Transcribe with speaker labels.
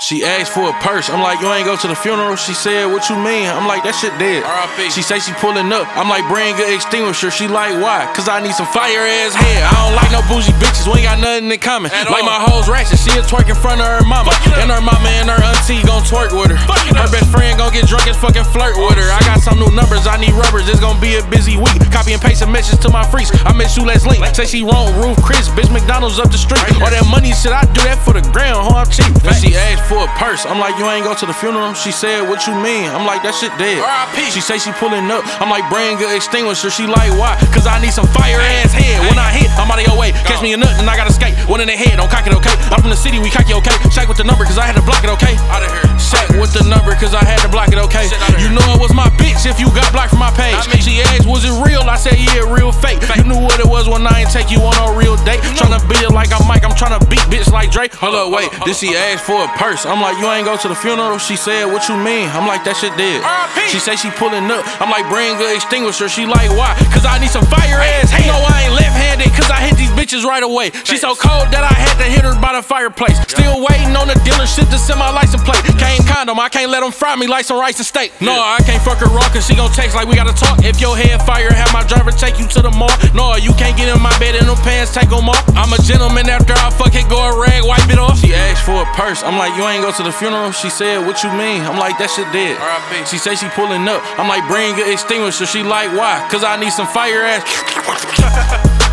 Speaker 1: She asked for a purse. I'm like, you ain't go to the funeral? She said, what you mean? I'm like, that shit dead.
Speaker 2: R.I.P.
Speaker 1: She say she pulling up. I'm like, bring a extinguisher. She like, why? Cause I need some fire ass head. I don't like no bougie bitches. We ain't got nothing in common. Like my hoes ratchet. She'll twerk in front of her mama. And her mama and her auntie gon' twerk with her. Her best friend gon' get drunk and fucking flirt with her. I got some new numbers. I need rubbers. It's gon' be a busy week. Copy and paste a message to my freaks. I miss you, let's link. Say she wrong, Roof Chris. Bitch, McDonald's up the street. All that money shit, I do that for the ground. Ho, I'm cheap. Then she asked for a purse. I'm like, you ain't go to the funeral? She said, what you mean? I'm like, that shit dead.
Speaker 2: R.I.P.
Speaker 1: She say she pulling up. I'm like, bring a extinguisher. She like, why? Cause I need some fire ass head. When I hit, I'm out of your way. Catch me a nut and I gotta skate. One in the head, don't cock it, okay? I'm from the city, we cocky, okay? Shaq with the number cause I had to block it, okay?
Speaker 2: Out of here.
Speaker 1: Shaq with the number cause I had to block it, okay? You know it was my bitch if you got blocked from my page. She asked, was it real? I said, yeah, real fake. You knew what it was when I ain't take you on a real date. Tryna beat it like I'm Mike, I'm tryna beat bitch like Drake. Hold up, wait, did she ask for a purse? I'm like, you ain't go to the funeral? She said, what you mean? I'm like, that shit dead. She say she pulling up. I'm like, bring a extinguisher. She like, why? Cause I need some fire ass. You know I ain't left-handed cause I hit these bitches right away. She so cold that I had to hit her by the fireplace. Still waiting on the dealership to send my license plate. Came condom, I can't let them fry me like some rice and steak. No, I can't fuck her raw cause she gon' text like we gotta talk. If your head fire, have my driver take you to the mall. No, you can't get in my bed in them pants, take them off. I'm a gentleman after I fuck it, go a rag, wipe it off. She asked for a purse. I'm like, you ain't go to the funeral? She said, what you mean? I'm like, that shit dead.
Speaker 2: R.I.P.
Speaker 1: She say she pulling up. I'm like, bring a extinguisher. She like, why? Cause I need some fire ass.